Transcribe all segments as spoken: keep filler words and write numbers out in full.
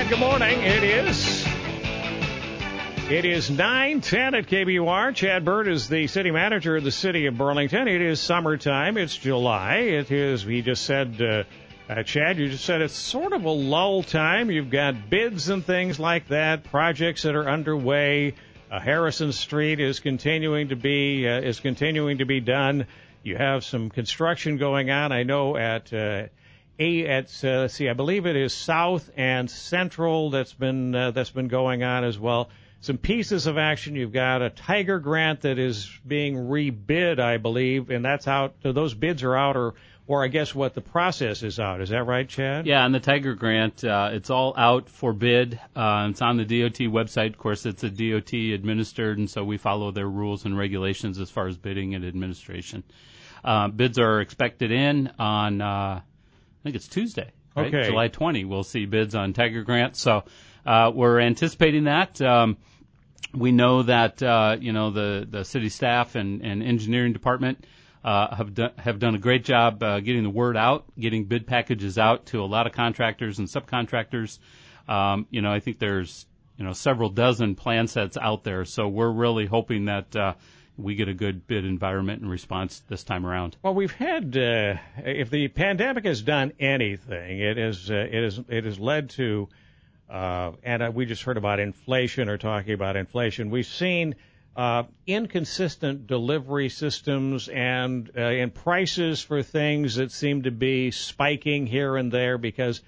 And good morning. It is it is nine ten at K B U R. Chad Bird is the city manager of the city of Burlington. It is summertime. It's July. It is, he just said, uh, uh, Chad, you just said it's sort of a lull time. You've got bids and things like that, projects that are underway. Uh, Harrison Street is continuing to be uh, is continuing to be done. You have some construction going on. I know at uh, a at uh, let's see, I believe it is South and Central that's been uh, that's been going on as well. Some pieces of action. You've got a Tiger grant that is being rebid, I believe, and that's out. So those bids are out, or or I guess what the process is out. Is that right, Chad? Yeah, and the Tiger grant, uh, it's all out for bid. Uh, it's on the D O T website. Of course, it's a D O T administered, and so we follow their rules and regulations as far as bidding and administration. Uh, bids are expected in on, uh, I think it's Tuesday, right? Okay. July twentieth. We'll see bids on Tiger grant. So uh, we're anticipating that. Um, we know that, uh, you know, the, the city staff and, and engineering department Uh, have done have done a great job uh, getting the word out, getting bid packages out to a lot of contractors and subcontractors. Um, you know, I think there's you know several dozen plan sets out there, so we're really hoping that uh, we get a good bid environment and response this time around. Well, we've had uh, if the pandemic has done anything, it is uh, it is it has led to uh, and uh, we just heard about inflation or talking about inflation. We've seen Uh, inconsistent delivery systems and uh, and prices for things that seem to be spiking here and there because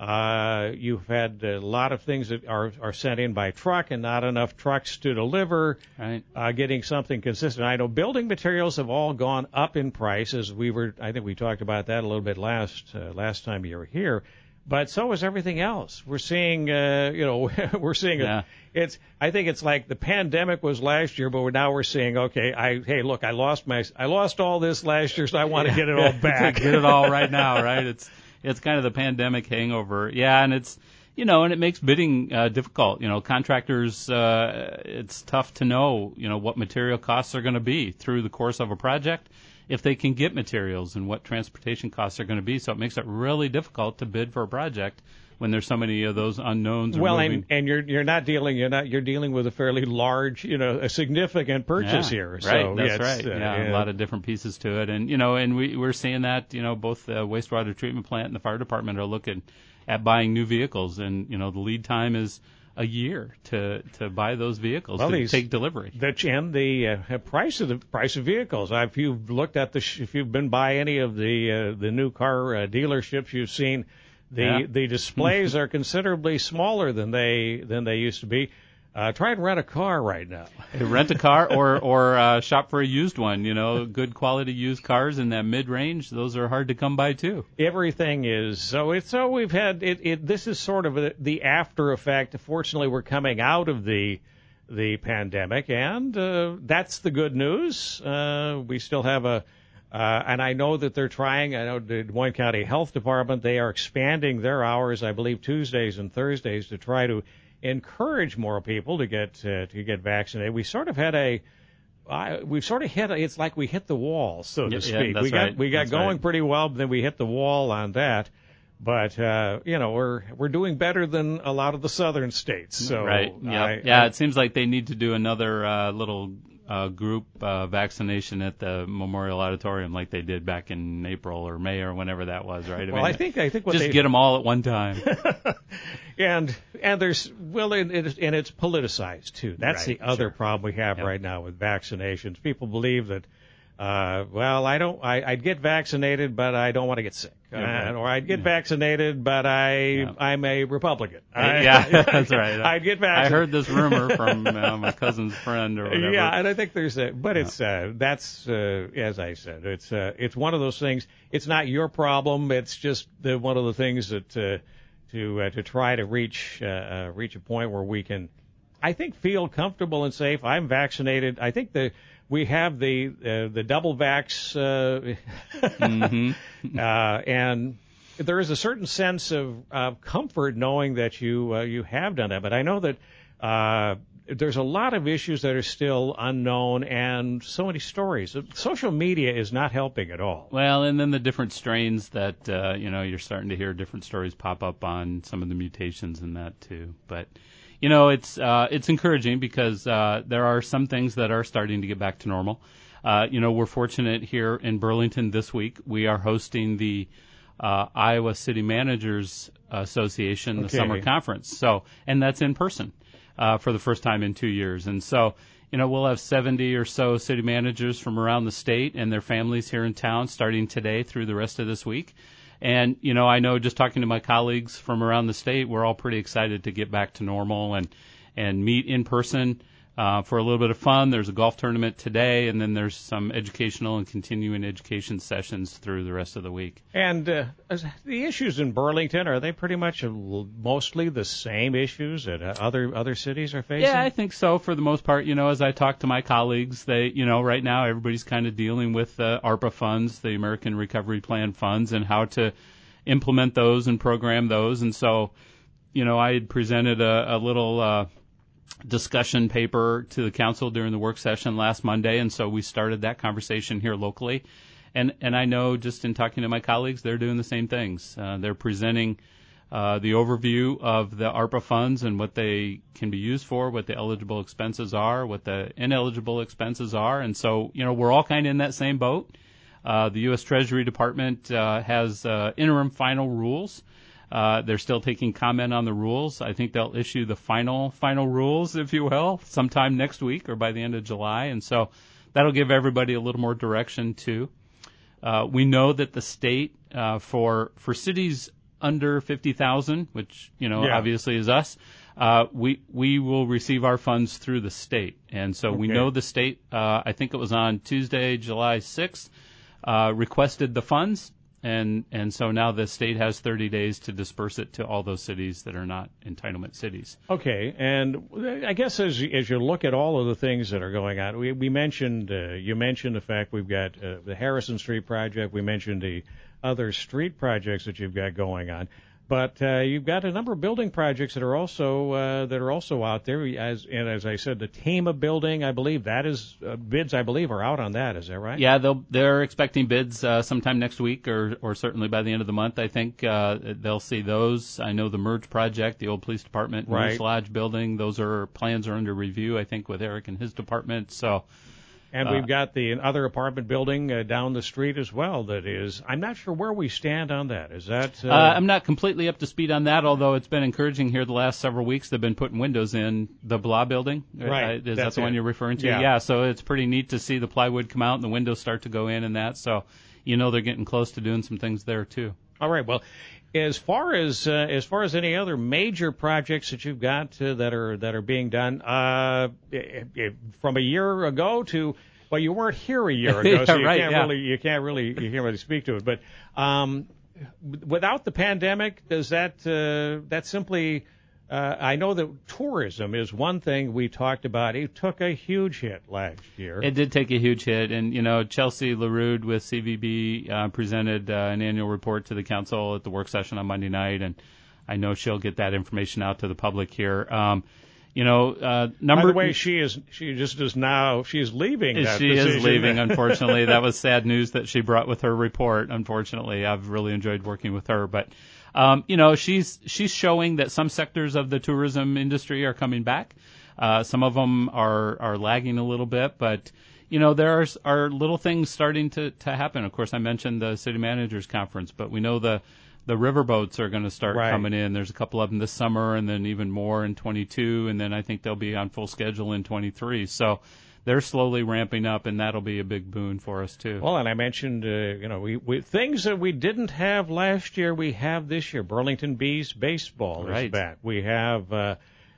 uh, you've had a lot of things that are, are sent in by truck and not enough trucks to deliver. Right. Uh, getting something consistent. I know building materials have all gone up in price, as we were. I think we talked about that a little bit last uh, last time you were here. But so is everything else. We're seeing, uh, you know, we're seeing yeah. a, it's. I think it's like the pandemic was last year, but we're, now we're seeing. Okay, I hey, look, I lost my, I lost all this last year, so I want to get it all back. Get it all right now, right? It's it's kind of the pandemic hangover, yeah, and it's you know, and it makes bidding uh, difficult. You know, contractors, uh, it's tough to know, you know, what material costs are going to be through the course of a project, if they can get materials and what transportation costs are going to be. So it makes it really difficult to bid for a project when there's so many of those unknowns. Well, moving. and, and you're you're not dealing you're not you're dealing with a fairly large, you know, a significant purchase yeah, here. Right, So, that's yeah, right. Uh, yeah, yeah, a lot of different pieces to it, and you know, and we we're seeing that, you know, both the wastewater treatment plant and the fire department are looking at buying new vehicles, and you know, the lead time is a year to to buy those vehicles well, to these, take delivery. The and the uh, price of the price of vehicles. If you've looked at the if you've been by any of the uh, the new car uh, dealerships, you've seen the yeah. the displays are considerably smaller than they than they used to be. Uh, try and rent a car right now. Rent a car or or uh, shop for a used one. You know, good quality used cars in that mid range. Those are hard to come by too. Everything is so. It's so we've had it. it this is sort of a, the after effect. Fortunately, we're coming out of the the pandemic, and uh, that's the good news. Uh, we still have a. Uh, and I know that they're trying. I know the Des Moines County Health Department, they are expanding their hours, I believe, Tuesdays and Thursdays to try to encourage more people to get uh, to get vaccinated. We sort of had a I, we've sort of hit a, it's like we hit the wall, so to yeah, speak. Yeah, that's we got right. we got that's going right. pretty well, but then we hit the wall on that. But uh, you know, we're we're doing better than a lot of the southern states. So right. Yeah. I, yeah. I, it seems like they need to do another uh, little uh, group uh, vaccination at the Memorial Auditorium, like they did back in April or May or whenever that was. Right. I well, mean, I think I think what just they get them all at one time. and and there's well, and it's, and it's politicized too. That's right, the other sure. problem we have Yep. right now with vaccinations. People believe that, uh, well, I don't, I, I'd get vaccinated, but I don't want to get sick, Yeah, uh, right. or I'd get Yeah. vaccinated, but I, Yeah. I'm a Republican. I, yeah, that's right. I'd get I vaccinated. heard this rumor from uh, my cousin's friend or whatever. Yeah, and I think there's a, but Yeah. it's uh, that's uh, as I said, it's uh, it's one of those things. It's not your problem. It's just the, one of the things that uh, to uh, to try to reach uh, uh, reach a point where we can, I think, feel comfortable and safe. I'm vaccinated. I think the we have the uh, the double vax, uh, mm-hmm. uh, and there is a certain sense of uh, comfort knowing that you uh, you have done that. But I know that uh, there's a lot of issues that are still unknown and so many stories. Social media is not helping at all. Well, and then the different strains that, uh, you know, you're starting to hear different stories pop up on some of the mutations in that too. But, you know, it's, uh, it's encouraging because, uh, there are some things that are starting to get back to normal. Uh, you know, we're fortunate here in Burlington this week. We are hosting the, uh, Iowa City Managers Association, the okay. summer conference. So, and that's in person. Uh, for the first time in two years. And so, you know, we'll have seventy or so city managers from around the state and their families here in town starting today through the rest of this week. And, you know, I know just talking to my colleagues from around the state, we're all pretty excited to get back to normal and, and meet in person uh, for a little bit of fun. There's a golf tournament today, and then there's some educational and continuing education sessions through the rest of the week. And uh, the issues in Burlington, are they pretty much mostly the same issues that other other cities are facing? Yeah, I think so for the most part. You know, as I talk to my colleagues, they, you know, right now everybody's kind of dealing with uh, ARPA funds, the American Recovery Plan funds, and how to implement those and program those. And so, you know, I had presented a, a little uh, discussion paper to the council during the work session last Monday, and so we started that conversation here locally. And and I know just in talking to my colleagues, they're doing the same things. Uh, they're presenting uh, the overview of the ARPA funds and what they can be used for, what the eligible expenses are, what the ineligible expenses are. And so, you know, we're all kind of in that same boat. Uh, the U S Treasury Department uh, has uh, interim final rules. Uh, they're still taking comment on the rules. I think they'll issue the final, final rules, if you will, sometime next week or by the end of July. And so that'll give everybody a little more direction, too. Uh, we know that the state, uh, for, for cities under fifty thousand, which, you know, yeah. obviously is us, uh, we, we will receive our funds through the state. And so okay. we know the state, uh, I think it was on Tuesday, July sixth, uh, requested the funds. And and so now the state has thirty days to disperse it to all those cities that are not entitlement cities. Okay, and I guess as as you look at all of the things that are going on, we we mentioned uh, you mentioned the fact we've got uh, the Harrison Street project. We mentioned the other street projects that you've got going on, but uh, you've got a number of building projects that are also uh, that are also out there. As and as I said, the Tama building, I believe that is uh, bids. I believe are out on that. Is that right? Yeah, they'll they're expecting bids uh, sometime next week, or or certainly by the end of the month. I think uh, they'll see those. I know the Merge project, the old police department, right. Merge Lodge building. Those are plans are under review. I think with Eric and his department. So. And we've got the other apartment building uh, down the street as well that is, I'm not sure where we stand on that. Is that? Uh... Uh, I'm not completely up to speed on that, although it's been encouraging here the last several weeks. They've been putting windows in the Blah building. Right. Uh, is That's that the it. one you're referring to? Yeah. yeah. So it's pretty neat to see the plywood come out and the windows start to go in and that. So, you know, they're getting close to doing some things there too. All right. Well, as far as uh, as far as any other major projects that you've got uh, that are that are being done uh, it, it, from a year ago to well, you weren't here a year ago, yeah, so you right, can't yeah. really you can't really you can't really speak to it. But um, without the pandemic, does that uh, that simply? Uh, I know that tourism is one thing we talked about. It took a huge hit last year. It did take a huge hit, and you know Chelsea LaRude with C V B uh, presented uh, an annual report to the council at the work session on Monday night, and I know she'll get that information out to the public here. Um, You know, uh, number. By the way, she is she just is now she is leaving. That she position. is leaving. Unfortunately, that was sad news that she brought with her report. Unfortunately, I've really enjoyed working with her, but um, you know, she's she's showing that some sectors of the tourism industry are coming back. Uh, some of them are are lagging a little bit, but you know, there are, are little things starting to to happen. Of course, I mentioned the city managers conference, but we know the. The riverboats are going to start right. coming in. There's a couple of them this summer, and then even more in twenty-two, and then I think they'll be on full schedule in twenty-three. So they're slowly ramping up, and that'll be a big boon for us too. Well, and I mentioned, uh, you know, we, we things that we didn't have last year, we have this year. Burlington Bees baseball right. is back. We have uh,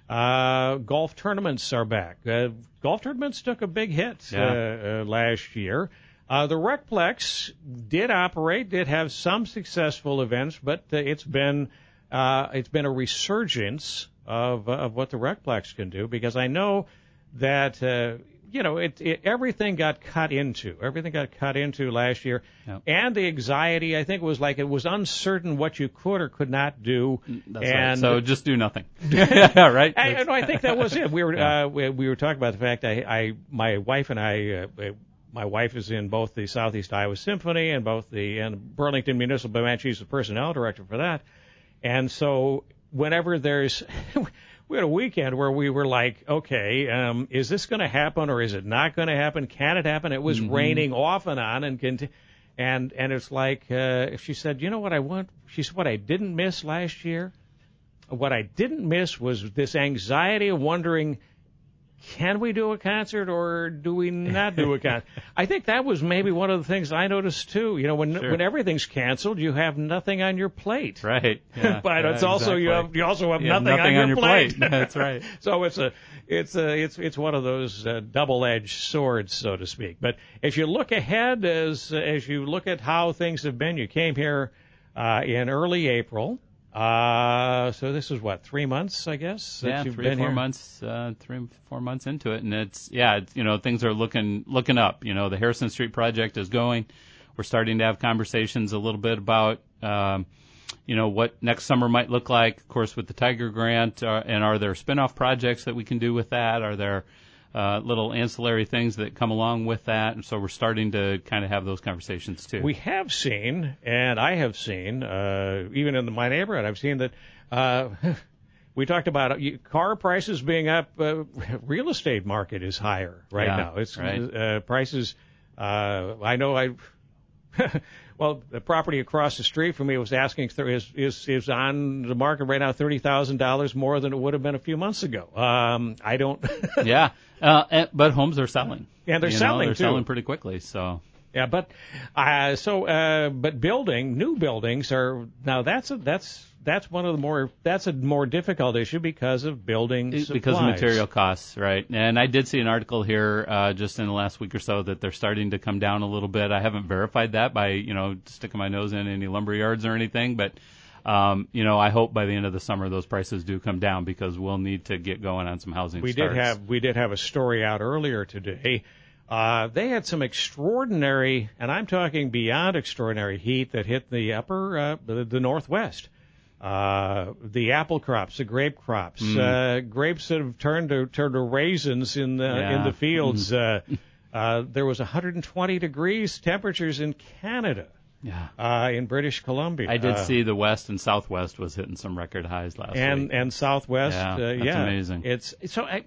uh, golf tournaments are back. Uh, golf tournaments took a big hit yeah. uh, uh, last year. Uh, the Recplex did operate, did have some successful events, but uh, it's been uh, it's been a resurgence of uh, of what the Recplex can do, because I know that uh, you know, it, it everything got cut into. Everything got cut into last year, Yep. and the anxiety, I think, was like it was uncertain what you could or could not do. That's and right. So just do nothing. Yeah, right. I, no, I think that was it. We were Yeah. uh, we, we were talking about the fact I, I my wife and I. Uh, My wife is in both the Southeast Iowa Symphony and both the and Burlington Municipal Band. She's the personnel director for that. And so whenever there's, we had a weekend where we were like, okay, um, is this going to happen or is it not going to happen? Can it happen? It was Mm-hmm. raining off and on and conti- and and it's like uh, she said, you know what I want? She said, what I didn't miss last year, what I didn't miss was this anxiety of wondering, can we do a concert or do we not do a concert? I think that was maybe one of the things I noticed too. You know, when Sure. when everything's canceled, you have nothing on your plate. Right. Yeah, but yeah, it's also you exactly. have you also have You have nothing, nothing on, your plate. That's right. So it's a it's a it's it's one of those uh, double-edged swords, so to speak. But as you look ahead, as as you look at how things have been, you came here uh, in early April. Uh, so this is what, three months, I guess, that Yeah, you've three or been four here? months, uh, three four months into it, and it's yeah, it's, you know, things are looking looking up. You know, the Harrison Street project is going. We're starting to have conversations a little bit about, um, you know, what next summer might look like. Of course, with the Tiger Grant, uh, and are there spin-off projects that we can do with that? Are there uh, little ancillary things that come along with that? And so we're starting to kind of have those conversations too. We have seen, and I have seen, uh, even in my neighborhood, I've seen that uh, we talked about uh, car prices being up. Uh, real estate market is higher right Yeah, now. It's right. uh, prices. Uh, I know I. Well, the property across the street from me was asking is is is on the market right now thirty thousand dollars more than it would have been a few months ago. Um, I don't. Yeah, uh, and, but homes are selling. Yeah, they're You know, selling they're too. selling pretty quickly. So Yeah, but uh, so uh, but building new buildings are now that's a, that's that's one of the more that's a more difficult issue because of building It- supplies. because of material costs, right? And I did see an article here uh, just in the last week or so that they're starting to come down a little bit. I haven't verified that by you know sticking my nose in any lumber yards or anything, but um, you know I hope by the end of the summer those prices do come down because we'll need to get going on some housing We starts. did have we did have a story out earlier today. Uh, they had some extraordinary, and I'm talking beyond extraordinary heat that hit the upper uh, the, the northwest. Uh, the apple crops, the grape crops, Mm. uh, grapes that have turned to turned to raisins in the Yeah. in the fields. Uh, uh, there was one hundred twenty degrees temperatures in Canada, Yeah. uh, in British Columbia. I did Uh, see the west and southwest was hitting some record highs last and week. and Southwest. Yeah, uh, that's yeah, amazing. It's so. I,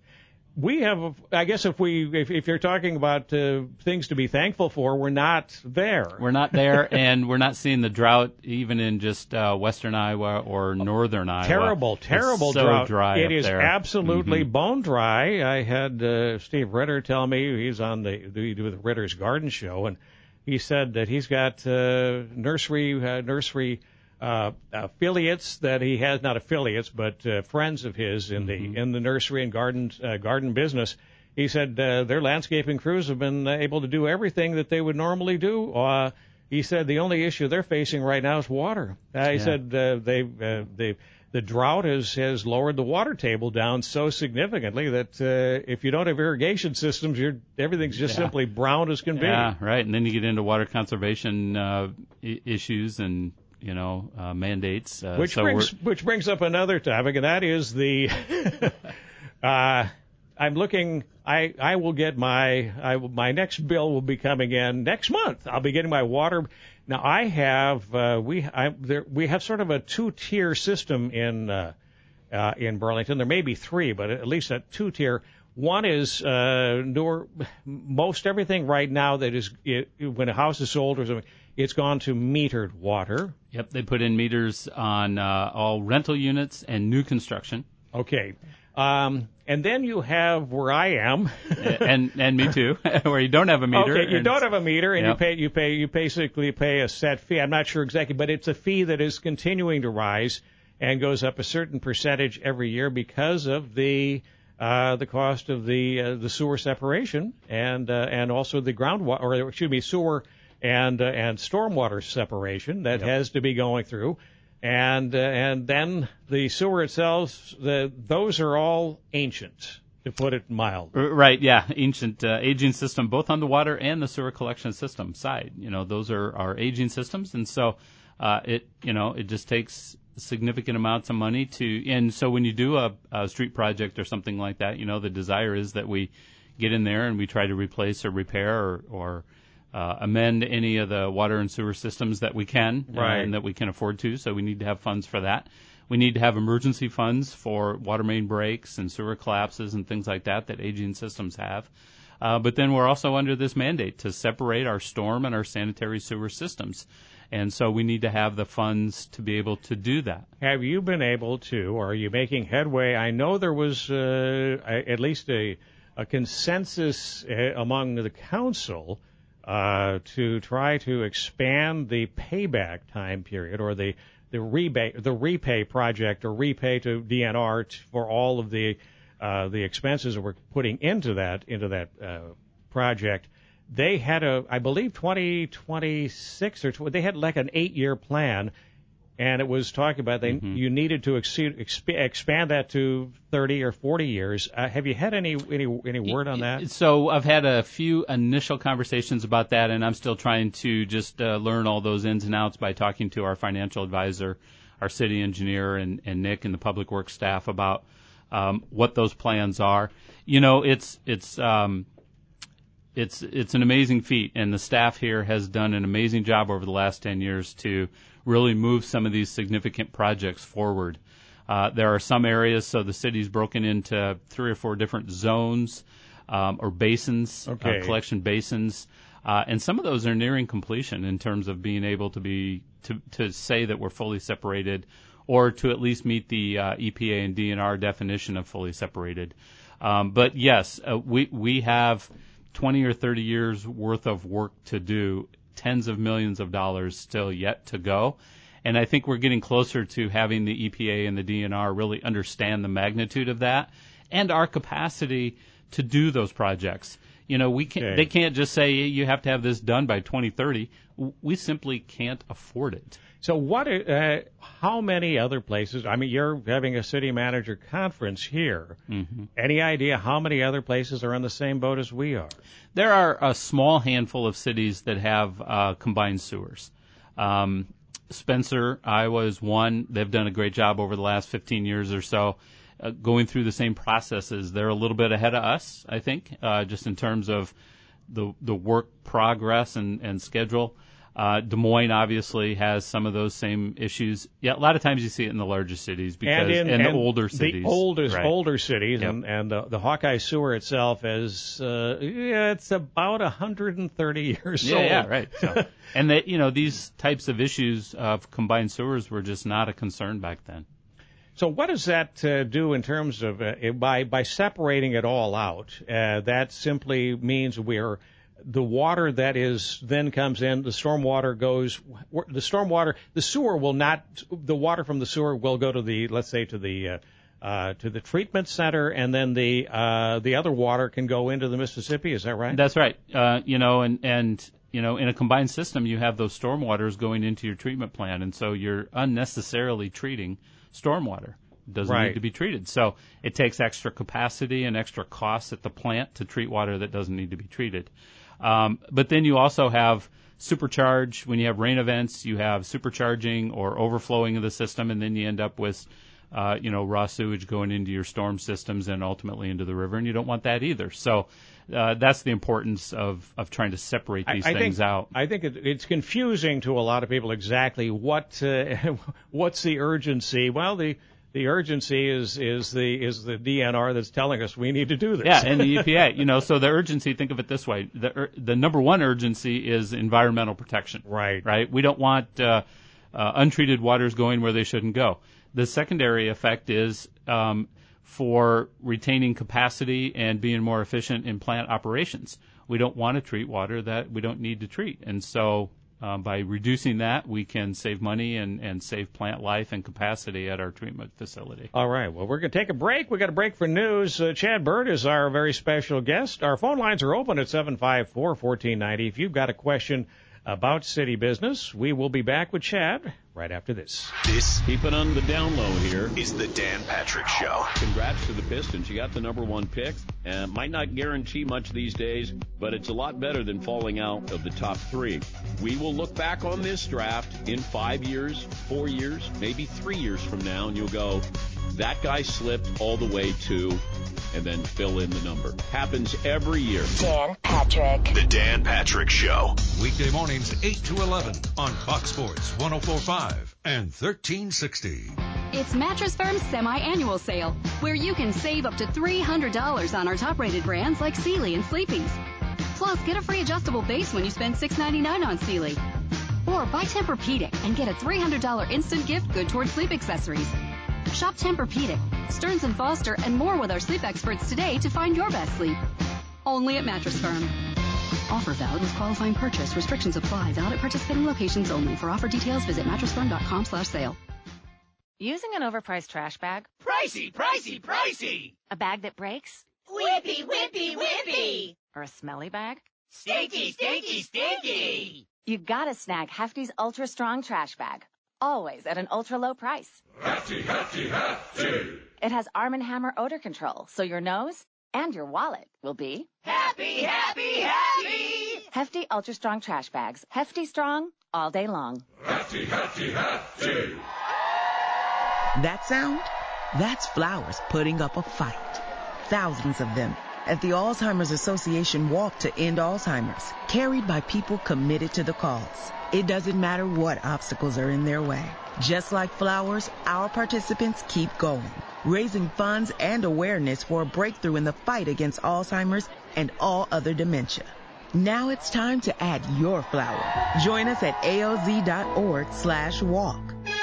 we have, I guess, if we if, if you're talking about uh, things to be thankful for, we're not there. We're not there, and we're not seeing the drought even in just uh, western Iowa or northern Iowa. Terrible, terrible it's so drought. dry It up is there. absolutely Mhm. bone dry. I had uh, Steve Ritter tell me he's on the the the Ritter's Garden Show, and he said that he's got uh, nursery uh, nursery uh, affiliates that he has, not affiliates, but uh, friends of his in Mm-hmm. the in the nursery and garden uh, garden business. He said uh, their landscaping crews have been able to do everything that they would normally do. Uh, he said the only issue they're facing right now is water. Uh, he Yeah. said uh, they uh, they the drought has has lowered the water table down so significantly that uh, if you don't have irrigation systems, you're everything's just Yeah. simply brown as can be. Yeah, right. And then you get into water conservation uh, I- issues and you know uh, mandates. Uh, Which so brings we're, which brings up another topic, and that is the. uh, I'm looking. I I will get my I will, my next bill will be coming in next month. I'll be getting my water. Now I have uh, we I there we have sort of a two tier system in uh, uh, in Burlington. There may be three, but at least a two tier. One is uh, newer, most everything right now that is it, when a house is sold or something, it's gone to metered water. Yep, they put in meters on uh, all rental units and new construction. Okay. Um, and then you have where I am. and and me too, where you don't have a meter. Okay, you and- don't have a meter, and Yep. you pay you pay you basically pay a set fee. I'm not sure exactly, but it's a fee that is continuing to rise and goes up a certain percentage every year because of the uh, the cost of the uh, the sewer separation and uh, and also the groundwater, or excuse me, sewer and uh, and stormwater separation that Yep. has to be going through. And uh, and then the sewer itself, the those are all ancient. to put it mild. Right, yeah, ancient, uh, aging system, both on the water and the sewer collection system side. You know, those are our aging systems, and so uh, it, you know, it just takes significant amounts of money to. And so when you do a, a street project or something like that, you know, the desire is that we get in there and we try to replace or repair or, or uh, amend any of the water and sewer systems that we can, right. uh, and that we can afford to. So we need to have funds for that. We need to have emergency funds for water main breaks and sewer collapses and things like that that aging systems have. Uh, but then we're also under this mandate to separate our storm and our sanitary sewer systems. And so we need to have the funds to be able to do that. Have you been able to, or are you making headway? I know there was uh, at least a, a consensus uh, among the council uh, to try to expand the payback time period, or the the rebate, the repay project, or repay to D N R t- for all of the uh, the expenses that we're putting into that into that uh, project. They had a, I believe, twenty twenty-six or tw- they had like an eight-year plan, and it was talking about they Mm-hmm. you needed to exceed, exp- expand that to thirty or forty years. Uh, have you had any any any word on that? So I've had a few initial conversations about that, and I'm still trying to just uh, learn all those ins and outs by talking to our financial advisor, our city engineer, and, and Nick and the public works staff about um, what those plans are. You know, it's it's um, it's it's an amazing feat, and the staff here has done an amazing job over the last ten years to really move some of these significant projects forward. Uh, there are some areas, so the city's broken into three or four different zones um, or basins, okay. uh, collection basins, uh, and some of those are nearing completion in terms of being able to be to to say that we're fully separated, or to at least meet the uh, E P A and D N R definition of fully separated. Um, but yes, uh, we we have twenty or thirty years worth of work to do, tens of millions of dollars still yet to go. And I think we're getting closer to having the E P A and the D N R really understand the magnitude of that and our capacity to do those projects. You know, we can't, okay. they can't just say you have to have this done by twenty thirty. We simply can't afford it. So what? Uh, how many other places? I mean, you're having a city manager conference here. Mm-hmm. Any idea how many other places are on the same boat as we are? There are a small handful of cities that have uh, combined sewers. Um, Spencer, Iowa is one. They've done a great job over the last fifteen years or so uh, going through the same processes. They're a little bit ahead of us, I think, uh, just in terms of the the work progress and, and schedule. Uh, Des Moines obviously has some of those same issues. Yeah, a lot of times you see it in the larger cities because and, in, and the and older cities. The oldest, right. older cities, Yep. and, and the, the Hawkeye Sewer itself is, uh, yeah, it's about one hundred thirty years yeah, old. Yeah, right. So, and that, you know, these types of issues of combined sewers were just not a concern back then. So what does that uh, do in terms of, uh, by, by separating it all out, uh, that simply means we're, the water that is then comes in, the storm water goes, the storm water, the sewer will not, the water from the sewer will go to the, let's say to the, uh, uh, to the treatment center, and then the, uh, the other water can go into the Mississippi. Is that right? That's right. Uh, you know, and, and, you know, in a combined system, you have those storm waters going into your treatment plant, and so you're unnecessarily treating stormwater. It doesn't right. need to be treated. So it takes extra capacity and extra costs at the plant to treat water that doesn't need to be treated. Um, but then you also have supercharge. When you have rain events, you have supercharging or overflowing of the system, and then you end up with, uh, you know, raw sewage going into your storm systems and ultimately into the river, and you don't want that either. So uh, that's the importance of, of trying to separate these I, I things think, out. I think it, it's confusing to a lot of people exactly what uh, what's the urgency. Well, the The urgency is is the is the D N R that's telling us we need to do this. Yeah, and the E P A. You know, so the urgency. Think of it this way: the the number one urgency is environmental protection. Right. Right. We don't want uh, uh, untreated waters going where they shouldn't go. The secondary effect is um, for retaining capacity and being more efficient in plant operations. We don't want to treat water that we don't need to treat, and so. Um, by reducing that, we can save money and, and save plant life and capacity at our treatment facility. All right. Well, we're going to take a break. We've got a break for news. Uh, Chad Bird is our very special guest. Our phone lines are open at seven five four, one four nine zero. If you've got a question about city business. We will be back with Chad right after this. This, keep it on the down low here, is the Dan Patrick Show. Congrats to the Pistons. You got the number one pick. Uh, might not guarantee much these days, but it's a lot better than falling out of the top three. We will look back on this draft in five years, four years, maybe three years from now, and you'll go, that guy slipped all the way to, and then fill in the number. Happens every year. Dan Patrick. The Dan Patrick Show. Weekday mornings eight to eleven on Fox Sports one oh four point five and thirteen sixty. It's Mattress Firm's semi-annual sale, where you can save up to three hundred dollars on our top-rated brands like Sealy and Sleepy's. Plus, get a free adjustable base when you spend six ninety-nine on Sealy. Or buy Tempur-Pedic and get a three hundred dollars instant gift good towards sleep accessories. Shop Tempur-Pedic, Stearns and Foster, and more with our sleep experts today to find your best sleep. Only at Mattress Firm. Offer valid with qualifying purchase. Restrictions apply. Valid at participating locations only. For offer details, visit mattress firm dot com slash sale. Using an overpriced trash bag? Pricey, pricey, pricey! A bag that breaks? Whippy, whippy, whippy! Or a smelly bag? Stinky, stinky, stinky! You gotta snag Hefty's Ultra Strong Trash Bag. Always at an ultra low price. Hefty, hefty, hefty! It has Arm and Hammer odor control, so your nose and your wallet will be happy, happy, happy! Hefty Ultra Strong Trash Bags. Hefty strong all day long. Hefty, hefty, hefty! That sound? That's flowers putting up a fight. Thousands of them at the Alzheimer's Association Walk to End Alzheimer's, carried by people committed to the cause. It doesn't matter what obstacles are in their way. Just like flowers, our participants keep going, raising funds and awareness for a breakthrough in the fight against Alzheimer's and all other dementia. Now it's time to add your flower. Join us at alz.org slash walk.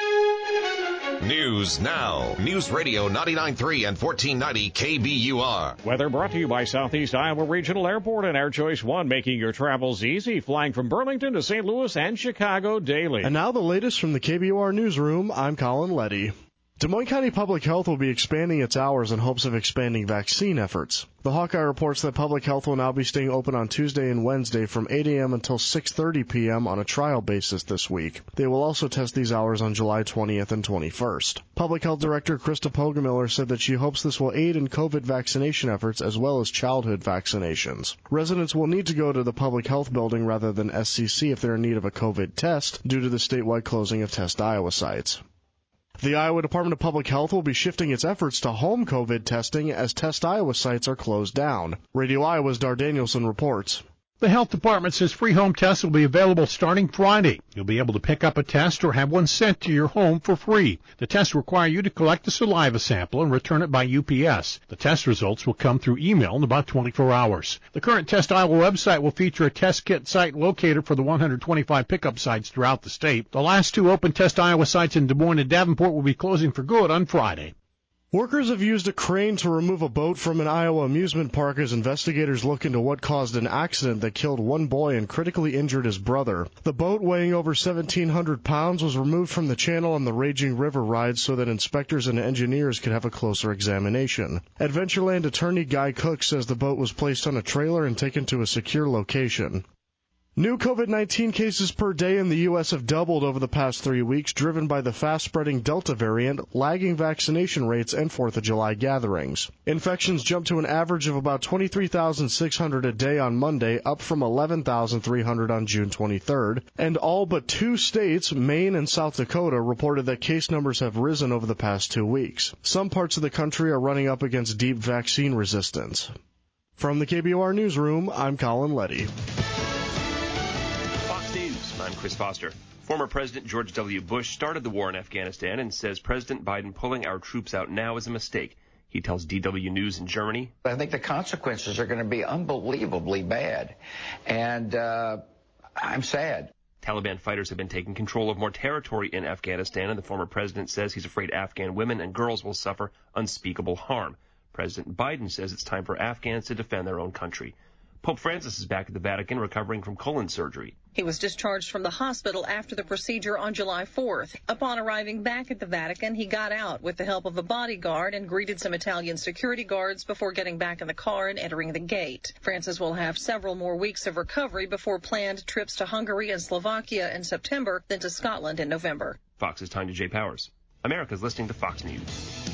News now. News Radio ninety-nine point three and fourteen ninety K B U R. Weather brought to you by Southeast Iowa Regional Airport and Air Choice One, making your travels easy, flying from Burlington to Saint Louis and Chicago daily. And now the latest from the K B U R newsroom. I'm Colin Letty. Des Moines County Public Health will be expanding its hours in hopes of expanding vaccine efforts. The Hawkeye reports that Public Health will now be staying open on Tuesday and Wednesday from eight a.m. until six thirty p.m. on a trial basis this week. They will also test these hours on July twentieth and twenty-first. Public Health Director Krista Poggemiller said that she hopes this will aid in COVID vaccination efforts as well as childhood vaccinations. Residents will need to go to the Public Health Building rather than S C C if they're in need of a COVID test due to the statewide closing of Test Iowa sites. The Iowa Department of Public Health will be shifting its efforts to home COVID testing as Test Iowa sites are closed down. Radio Iowa's Dar Danielson reports. The health department says free home tests will be available starting Friday. You'll be able to pick up a test or have one sent to your home for free. The tests require you to collect a saliva sample and return it by U P S. The test results will come through email in about twenty-four hours. The current Test Iowa website will feature a test kit site locator for the one hundred twenty-five pickup sites throughout the state. The last two open Test Iowa sites in Des Moines and Davenport will be closing for good on Friday. Workers have used a crane to remove a boat from an Iowa amusement park as investigators look into what caused an accident that killed one boy and critically injured his brother. The boat, weighing over seventeen hundred pounds, was removed from the channel on the Raging River ride so that inspectors and engineers could have a closer examination. Adventureland attorney Guy Cook says the boat was placed on a trailer and taken to a secure location. New COVID nineteen cases per day in the U S have doubled over the past three weeks, driven by the fast-spreading Delta variant, lagging vaccination rates, and fourth of July gatherings. Infections jumped to an average of about twenty-three thousand six hundred a day on Monday, up from eleven thousand three hundred on June twenty-third. And all but two states, Maine and South Dakota, reported that case numbers have risen over the past two weeks. Some parts of the country are running up against deep vaccine resistance. From the K B U R Newsroom, I'm Colin Letty. I'm Chris Foster. Former President George W. Bush started the war in Afghanistan and says President Biden pulling our troops out now is a mistake. He tells D W News in Germany. I think the consequences are going to be unbelievably bad, and uh, I'm sad. Taliban fighters have been taking control of more territory in Afghanistan, and the former president says he's afraid Afghan women and girls will suffer unspeakable harm. President Biden says it's time for Afghans to defend their own country. Pope Francis is back at the Vatican recovering from colon surgery. He was discharged from the hospital after the procedure on July fourth. Upon arriving back at the Vatican, he got out with the help of a bodyguard and greeted some Italian security guards before getting back in the car and entering the gate. Francis will have several more weeks of recovery before planned trips to Hungary and Slovakia in September, then to Scotland in November. Fox's time to Jay Powers. America's listening to Fox News.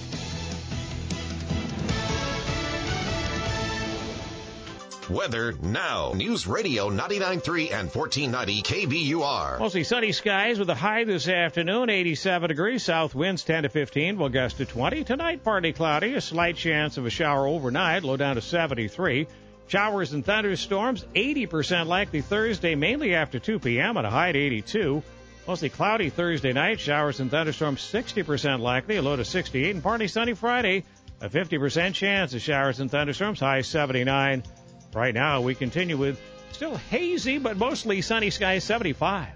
Weather now. News Radio ninety-nine point three and fourteen ninety K B U R. Mostly sunny skies with a high this afternoon, eighty-seven degrees. South winds ten to fifteen, will gust to twenty. Tonight, partly cloudy, a slight chance of a shower overnight, low down to seventy-three. Showers and thunderstorms, eighty percent likely Thursday, mainly after two p.m. at a high to eighty-two. Mostly cloudy Thursday night, showers and thunderstorms sixty percent likely, a low to sixty-eight. And partly sunny Friday, a fifty percent chance of showers and thunderstorms, high seventy-nine. Right now, we continue with still hazy, but mostly sunny skies, seventy-five.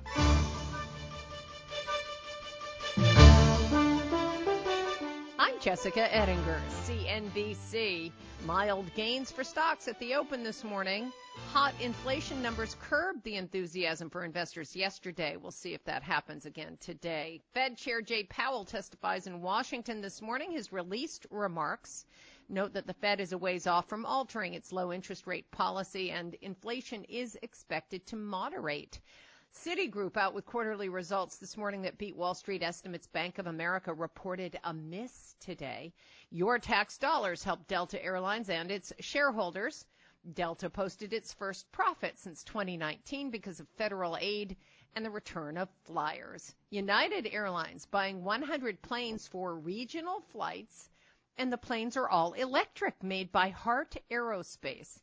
I'm Jessica Ettinger, C N B C. Mild gains for stocks at the open this morning. Hot inflation numbers curbed the enthusiasm for investors yesterday. We'll see if that happens again today. Fed Chair Jay Powell testifies in Washington this morning. His released remarks note that the Fed is a ways off from altering its low interest rate policy, and inflation is expected to moderate. Citigroup out with quarterly results this morning that beat Wall Street estimates. Bank of America reported a miss today. Your tax dollars helped Delta Airlines and its shareholders. Delta posted its first profit since twenty nineteen because of federal aid and the return of flyers. United Airlines buying one hundred planes for regional flights, and the planes are all electric, made by Heart Aerospace.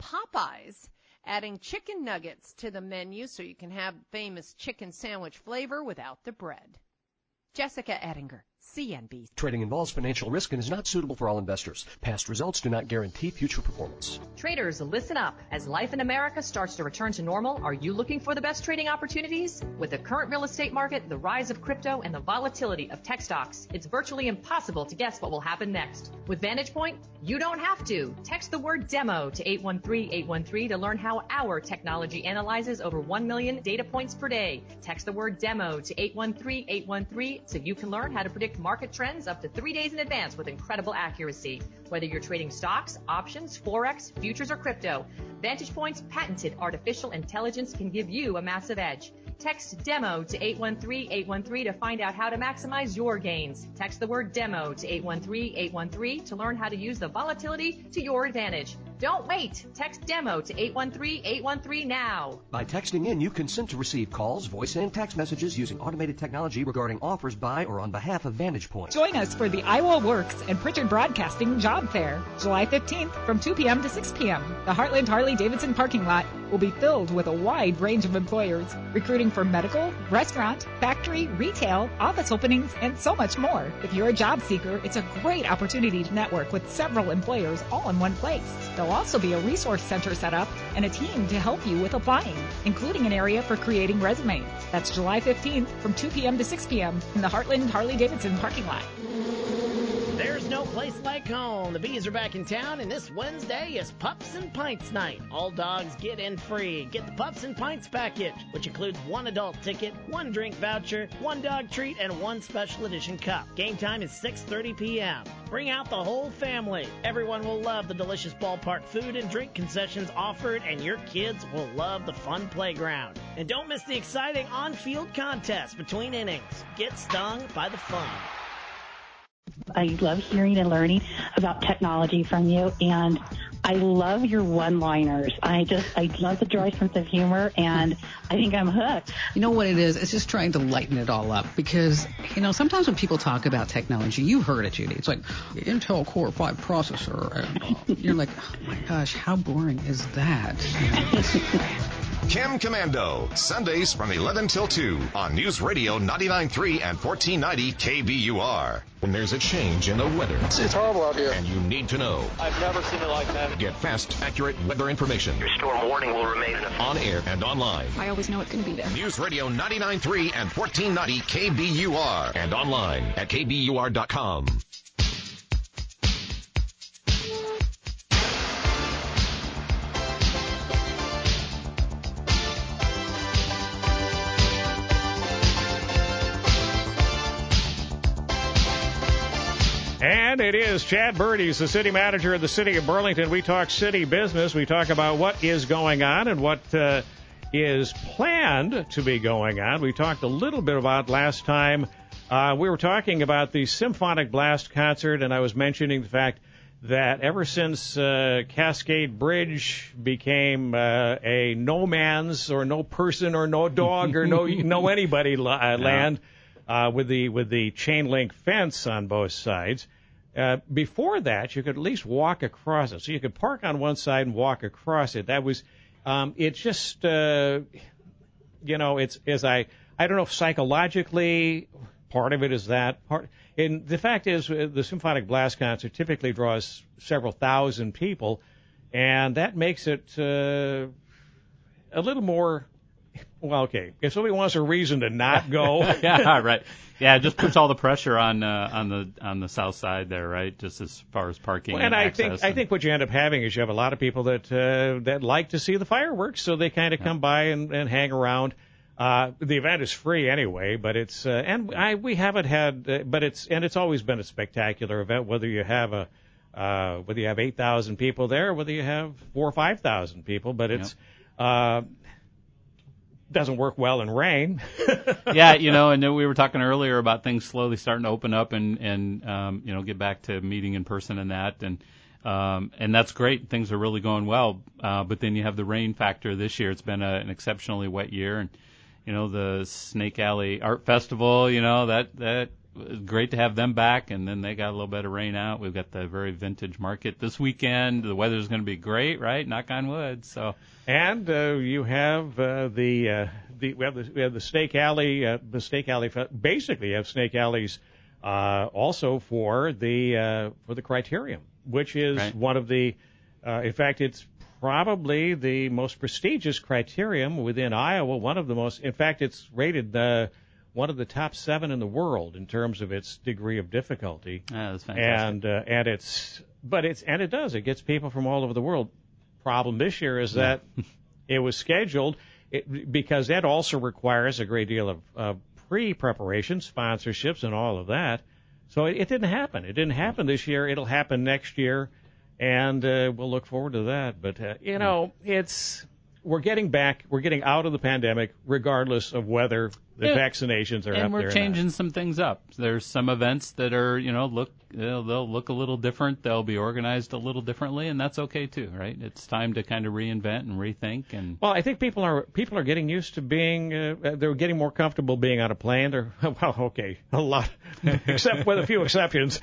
Popeyes adding chicken nuggets to the menu so you can have famous chicken sandwich flavor without the bread. Jessica Ettinger, C N B C. Trading involves financial risk and is not suitable for all investors. Past results do not guarantee future performance. Traders, listen up. As life in America starts to return to normal, are you looking for the best trading opportunities? With the current real estate market, the rise of crypto, and the volatility of tech stocks, it's virtually impossible to guess what will happen next. With Vantage Point, you don't have to. Text the word DEMO to eight one three eight one three to learn how our technology analyzes over one million data points per day. Text the word DEMO to eight one three eight one three so you can learn how to predict market trends up to three days in advance with incredible accuracy. Whether you're trading stocks, options, forex, futures, or crypto, Vantage Point's patented artificial intelligence can give you a massive edge. Text DEMO to eight one three eight one three to find out how to maximize your gains. Text the word DEMO to eight one three eight one three to learn how to use the volatility to your advantage. Don't wait. Text DEMO to eight one three eight one three now. By texting in, you consent to receive calls, voice, and text messages using automated technology regarding offers by or on behalf of Vantage Point. Join us for the Iowa Works and Pritchard Broadcasting Job Fair, July fifteenth from two p.m. to six p.m. The Heartland Harley-Davidson parking lot will be filled with a wide range of employers, recruiting for medical, restaurant, factory, retail, office openings, and so much more. If you're a job seeker, it's a great opportunity to network with several employers all in one place. There'll also be a resource center set up and a team to help you with applying, including an area for creating resumes. That's July fifteenth from two p.m. to six p.m. in the Heartland Harley-Davidson parking lot. There's no place like home. The Bees are back in town, and this Wednesday is Pups and Pints night. All dogs get in free. Get the Pups and Pints package, which includes one adult ticket, one drink voucher, one dog treat, and one special edition cup. Game time is six thirty p.m. Bring out the whole family. Everyone will love the delicious ballpark food and drink concessions offered, and your kids will love the fun playground. And don't miss the exciting on-field contest between innings. Get stung by the fun. I love hearing and learning about technology from you, and I love your one-liners. I just, I love the dry sense of humor, and I think I'm hooked. You know what it is? It's just trying to lighten it all up because, you know, sometimes when people talk about technology, you've heard it, Judy. It's like the Intel Core five processor, and uh, you're like, oh my gosh, how boring is that? Kim Commando, Sundays from eleven till two on News Radio ninety-nine point three and fourteen ninety K B U R. When there's a change in the weather, it's, it's horrible out here, and you need to know. I've never seen it like that. Get fast, accurate weather information. Your storm warning will remain on air and online. I always know it's going to be there. News Radio ninety-nine point three and fourteen ninety K B U R, and online at K B U R dot com. And it is Chad Bird. He's the city manager of the city of Burlington. We talk city business. We talk about what is going on and what uh, is planned to be going on. We talked a little bit about last time. Uh, we were talking about the Symphonic Blast concert, and I was mentioning the fact that ever since uh, Cascade Bridge became uh, a no man's or no person or no dog or no no anybody uh, land uh, with the with the chain link fence on both sides. Uh, before that, you could at least walk across it. So you could park on one side and walk across it. That was um, it's just uh, you know it's as I I don't know if psychologically part of it is that part. And the fact is, uh, the Symphonic Blast concert typically draws several thousand people, and that makes it uh, a little more. Well, okay, if somebody wants a reason to not go, yeah, right, yeah, it just puts all the pressure on uh, on the on the south side there, right? Just as far as parking well, and, and I access think and... I think what you end up having is you have a lot of people that uh, that like to see the fireworks, so they kind of yeah. come by and, and hang around. Uh, the event is free anyway, but it's, uh, and I, we haven't had, uh, but it's, and it's always been a spectacular event, whether you have a, uh, whether you have eight thousand people there, whether you have four or five thousand people, but it's, yep. uh, doesn't work well in rain. Yeah, you know, and we were talking earlier about things slowly starting to open up and, and, um, you know, get back to meeting in person and that, and, um, and that's great. Things are really going well. Uh, but then you have the rain factor this year. It's been a, an exceptionally wet year, and, you know, the Snake Alley Art Festival, you know, that that was great to have them back, and then they got a little bit of rain out. We've got the very vintage market this weekend. The weather's going to be great, right? Knock on wood. So, and uh, you have uh, the uh, the we have the we have the Snake Alley uh, the Snake Alley basically you have Snake Alleys uh, also for the uh, for the Criterium, which is right. one of the uh, in fact it's probably the most prestigious criterium within Iowa, one of the most, in fact, it's rated uh, one of the top seven in the world in terms of its degree of difficulty. Yeah, that's fantastic. And, uh, and it's, but it's, and it does, it gets people from all over the world. Problem this year is that yeah. it was scheduled it, because that also requires a great deal of uh, pre-preparation, sponsorships, and all of that. So it, it didn't happen. It didn't happen this year. It'll happen next year. And uh, we'll look forward to that. But, uh, you know, it's we're getting back, we're getting out of the pandemic, regardless of whether the yeah. vaccinations are and up there. And we're changing or not. some things up. There's some events that are, you know, look, they'll, they'll look a little different. They'll be organized a little differently, and that's okay too, right? It's time to kind of reinvent and rethink. And well, I think people are people are getting used to being. Uh, they're getting more comfortable being on a plane. They're well, okay, a lot, except with a few exceptions.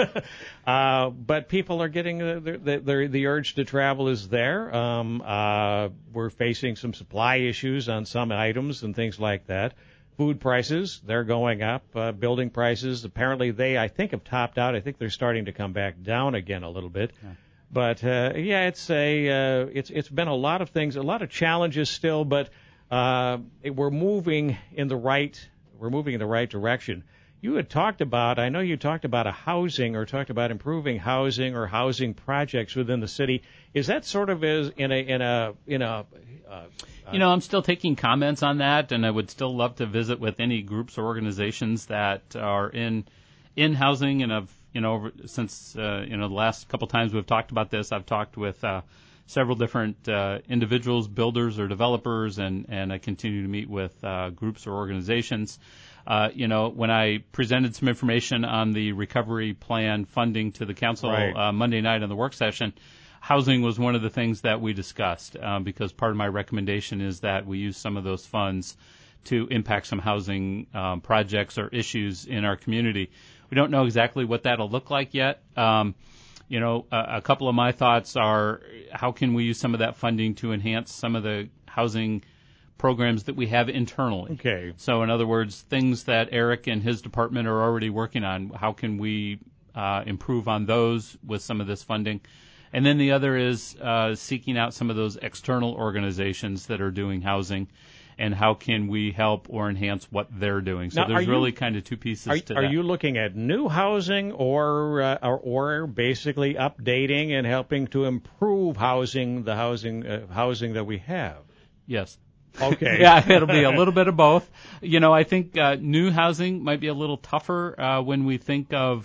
uh, but people are getting uh, the, the the urge to travel is there. Um, uh, we're facing some supply issues on some items and things like that. Food prices, they're going up. Uh, building prices, apparently they, I think, have topped out. I think they're starting to come back down again a little bit. Yeah. But, uh, yeah, it's a, uh, it's, it's been a lot of things, a lot of challenges still, but, uh, we're moving in the right, we're moving in the right direction. You had talked about, I know you talked about a housing or talked about improving housing or housing projects within the city. Is that sort of as in a, in a, in a, uh, You know, I'm still taking comments on that, and I would still love to visit with any groups or organizations that are in in housing. And I've, you know, over, since uh, you know the last couple times we've talked about this, I've talked with uh, several different uh, individuals, builders or developers, and and I continue to meet with uh, groups or organizations. Uh, you know, when I presented some information on the recovery plan funding to the council right. uh, Monday night on the work session, housing was one of the things that we discussed, um, because part of my recommendation is that we use some of those funds to impact some housing um, projects or issues in our community. We don't know exactly what that'll look like yet. Um, you know, a, a couple of my thoughts are how can we use some of that funding to enhance some of the housing programs that we have internally. Okay. So in other words, things that Eric and his department are already working on, how can we uh, improve on those with some of this funding? And then the other is uh, seeking out some of those external organizations that are doing housing, and how can we help or enhance what they're doing. So now, there's you, really kind of two pieces are, to are that. Are you looking at new housing or, uh, or or basically updating and helping to improve housing, the housing uh, housing that we have? Yes. Okay. Yeah, it'll be a little bit of both. You know, I think uh, new housing might be a little tougher uh, when we think of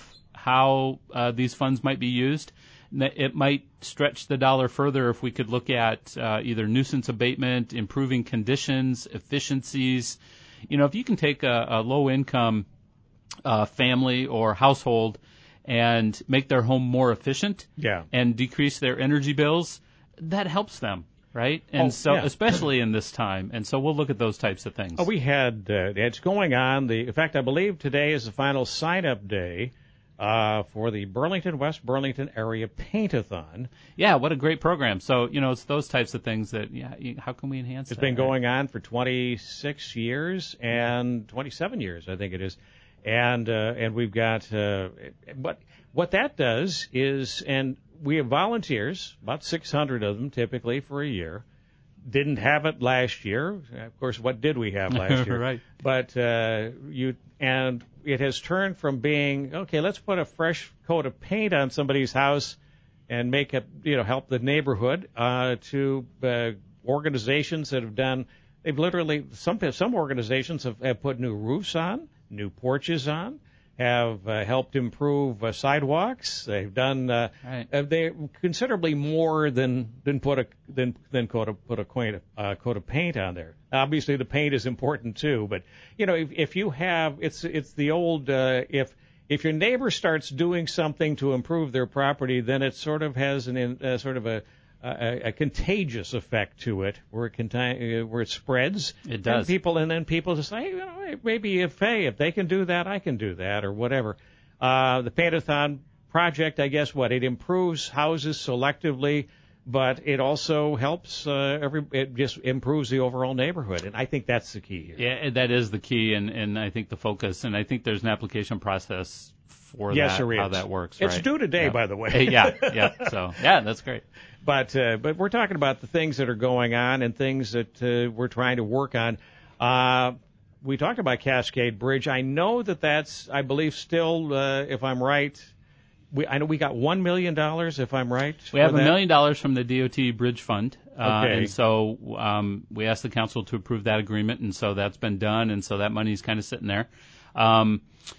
how uh, these funds might be used. It might stretch the dollar further if we could look at uh, either nuisance abatement, improving conditions, efficiencies. You know, if you can take a, a low-income uh, family or household and make their home more efficient yeah. and decrease their energy bills, that helps them, right? And oh, so, yeah. especially in this time. And so we'll look at those types of things. Oh, we had, uh, it's going on. The, in fact, I believe today is the final sign-up day Uh, for the Burlington, West Burlington area paint-a-thon. Yeah, what a great program. So, you know, it's those types of things that, yeah, you, how can we enhance It's that? been right? going on for twenty-six years and twenty-seven years, I think it is. And, uh, and we've got, uh, what, what that does is, and we have volunteers, about six hundred of them typically for a year. Didn't have it last year. Of course, what did we have last year? Right. But uh, you and it has turned from being okay. Let's put a fresh coat of paint on somebody's house and make it, you know, help the neighborhood. Uh, to uh, organizations that have done. They've literally some some organizations have, have put new roofs on, new porches on. Have uh, helped improve uh, sidewalks. They've done uh, right. uh, they considerably more than than put a than than coat a, put a coat of, uh, coat of paint on there. Obviously, the paint is important too. But you know, if, if you have it's it's the old uh, if if your neighbor starts doing something to improve their property, then it sort of has an in, uh, sort of a A, a contagious effect to it, where it conti- uh, where it spreads. It does. And people, and then people just say, hey, you know, maybe if hey, if they can do that, I can do that, or whatever. Uh, the Paint-a-thon project, I guess, what it improves houses selectively, but it also helps uh, every. It just improves the overall neighborhood, and I think that's the key here. Yeah, that is the key, and and I think the focus, and I think there's an application process for yes, that, there is. how that works. It's right? due today, yeah. by the way. yeah, yeah. So yeah, that's great. But uh, but we're talking about the things that are going on and things that uh, we're trying to work on. Uh, we talked about Cascade Bridge. I know that that's, I believe, still, uh, if I'm right, we, I know we got one million dollars, if I'm right. We have a that. million dollars from the D O T Bridge Fund. Uh, okay. And so um, we asked the council to approve that agreement, and so that's been done, and so that money's kind of sitting there. Um,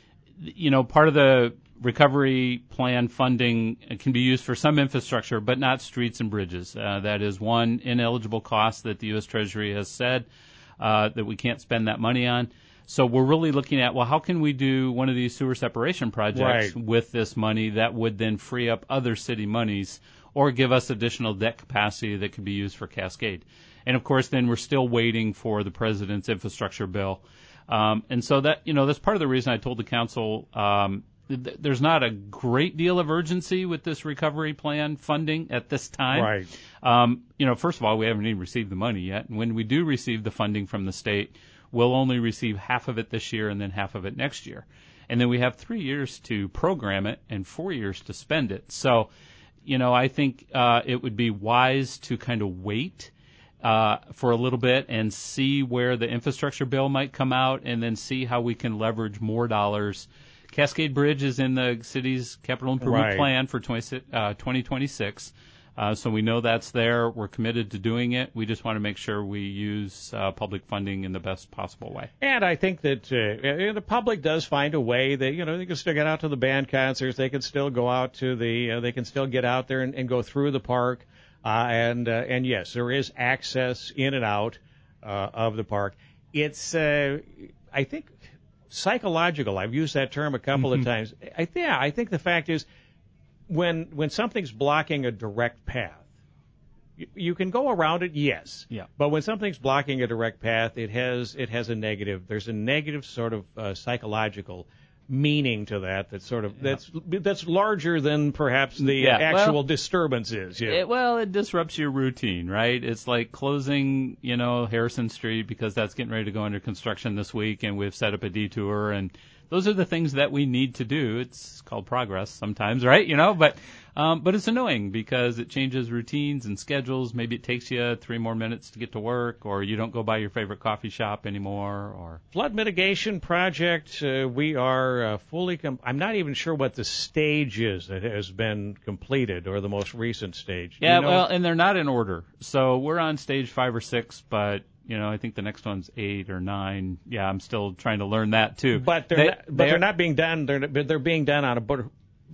you know, part of the recovery plan funding can be used for some infrastructure, but not streets and bridges. Uh, that is one ineligible cost that the U S Treasury has said uh, that we can't spend that money on. So we're really looking at, well, how can we do one of these sewer separation projects right. with this money that would then free up other city monies or give us additional debt capacity that could be used for Cascade. And, of course, then we're still waiting for the president's infrastructure bill. Um, and so that, you know, that's part of the reason I told the council um, th- there's not a great deal of urgency with this recovery plan funding at this time. Right. Um, you know, first of all, we haven't even received the money yet. And when we do receive the funding from the state, we'll only receive half of it this year and then half of it next year. And then we have three years to program it and four years to spend it. So, you know, I think uh, it would be wise to kind of wait Uh, for a little bit and see where the infrastructure bill might come out and then see how we can leverage more dollars. Cascade Bridge is in the city's capital improvement right. plan for twenty twenty-six. Uh, so we know that's there. We're committed to doing it. We just want to make sure we use uh, public funding in the best possible way. And I think that uh, the public does find a way that, you know, they can still get out to the band concerts. They can still go out to the, uh, they can still get out there and, and go through the park. Uh, and uh, and yes, there is access in and out uh, of the park. It's, uh, I think, psychological. I've used that term a couple Mm-hmm. of times. I, yeah, I think the fact is when when something's blocking a direct path, you, you can go around it, yes. Yeah. But when something's blocking a direct path, it has it has a negative. There's a negative sort of uh, psychological meaning to that that's sort of that's that's larger than perhaps the Yeah, actual well, disturbance is. Yeah. It, well, it disrupts your routine, right? It's like closing, you know, Harrison Street because that's getting ready to go under construction this week, and we've set up a detour, and those are the things that we need to do. It's called progress sometimes, right? You know, but um, but it's annoying because it changes routines and schedules. Maybe it takes you three more minutes to get to work, or you don't go by your favorite coffee shop anymore. Or Flood mitigation project, uh, we are uh, fully. Com- I'm not even sure what the stage is that has been completed, or the most recent stage. Yeah, you know? well, and they're not in order. So we're on stage five or six, but. You know, I think the next one's eight or nine. Yeah, I'm still trying to learn that too. But they're they, not, but they're, they're not being done. They're they're being done on a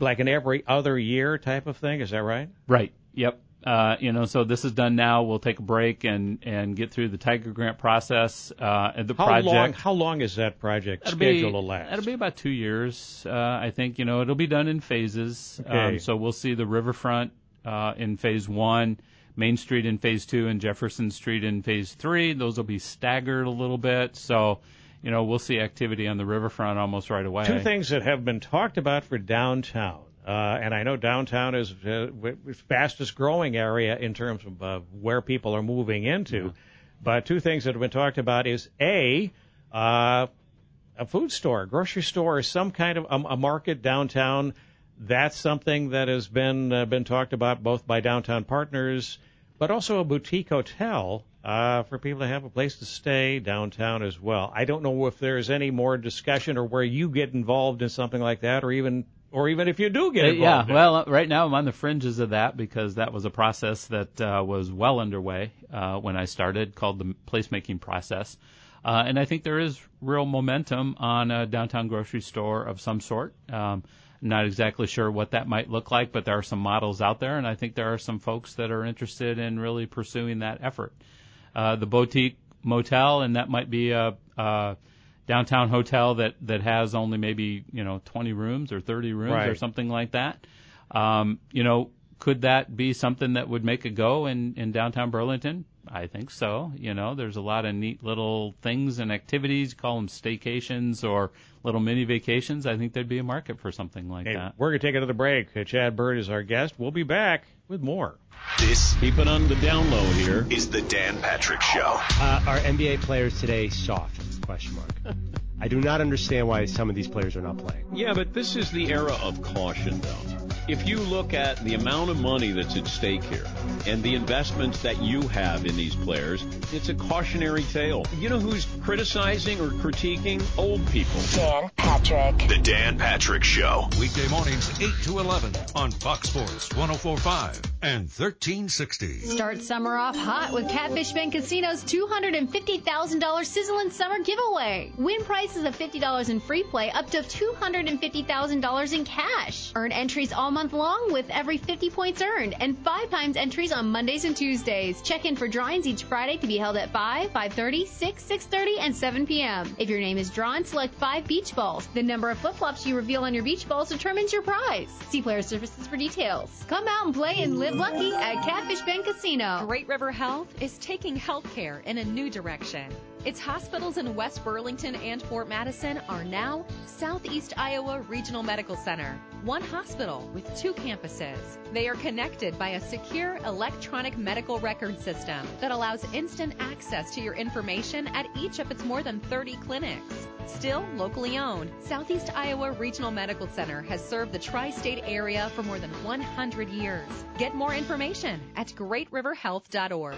like an every other year type of thing. Is that right? Right. Yep. Uh, you know, so this is done now. We'll take a break and, and get through the Tiger Grant process. Uh, and the how project. long? How long is that project that'll scheduled be, to last? It'll be about two years. Uh, I think you know it'll be done in phases. Okay. Um, so we'll see the riverfront uh, in phase one, Main Street in phase two, and Jefferson Street in phase three. Those will be staggered a little bit. So, you know, we'll see activity on the riverfront almost right away. Two things that have been talked about for downtown. Uh, and I know downtown is uh, the fastest growing area in terms of uh, where people are moving into. Mm-hmm. But two things that have been talked about is A, uh, a food store, grocery store, or some kind of um, a market downtown. That's something that has been uh, been talked about both by downtown partners, but also a boutique hotel uh, for people to have a place to stay downtown as well. I don't know if there's any more discussion or where you get involved in something like that, or even or even if you do get involved. Yeah, well, right now I'm on the fringes of that because that was a process that uh, was well underway uh, when I started, called the placemaking process. Uh, and I think there is real momentum on a downtown grocery store of some sort. Um, not exactly sure what that might look like, but there are some models out there, and I think there are some folks that are interested in really pursuing that effort. Uh, the boutique motel, and that might be a, a downtown hotel that, that has only maybe, you know, twenty rooms or thirty rooms right. or something like that. Um, you know, could that be something that would make a go in, in downtown Burlington? I think so. You know, there's a lot of neat little things and activities, call them staycations or little mini vacations. I think there'd be a market for something like hey, that. We're going to take another break. Uh, Chad Bird is our guest. We'll be back with more. This, keep it on the down low here, is the Dan Patrick Show. Uh, are N B A players today soft? Question mark. I do not understand why some of these players are not playing. Yeah, but this is the era of caution, though. If you look at the amount of money that's at stake here and the investments that you have in these players, it's a cautionary tale. You know who's criticizing or critiquing? Old people. Dan Patrick. The Dan Patrick Show. Weekday mornings eight to eleven on Fox Sports one oh four point five and thirteen sixty. Start summer off hot with Catfish Bank Casino's two hundred fifty thousand dollars Sizzling Summer Giveaway. Win prizes of fifty dollars in free play up to two hundred fifty thousand dollars in cash. Earn entries all month long with every fifty points earned, and five times entries on Mondays and Tuesdays. Check in for drawings each Friday to be held at five, five thirty, six, six thirty, and seven p.m. If your name is drawn, select five beach balls. The number of flip-flops you reveal on your beach balls determines your prize. See Player Services for details. Come out and play and live lucky at Catfish Bank Casino. Great River Health is taking healthcare in a new direction. Its hospitals in West Burlington and Fort Madison are now Southeast Iowa Regional Medical Center. One hospital with two campuses. They are connected by a secure electronic medical record system that allows instant access to your information at each of its more than thirty clinics. Still locally owned, Southeast Iowa Regional Medical Center has served the tri-state area for more than one hundred years. Get more information at great river health dot org.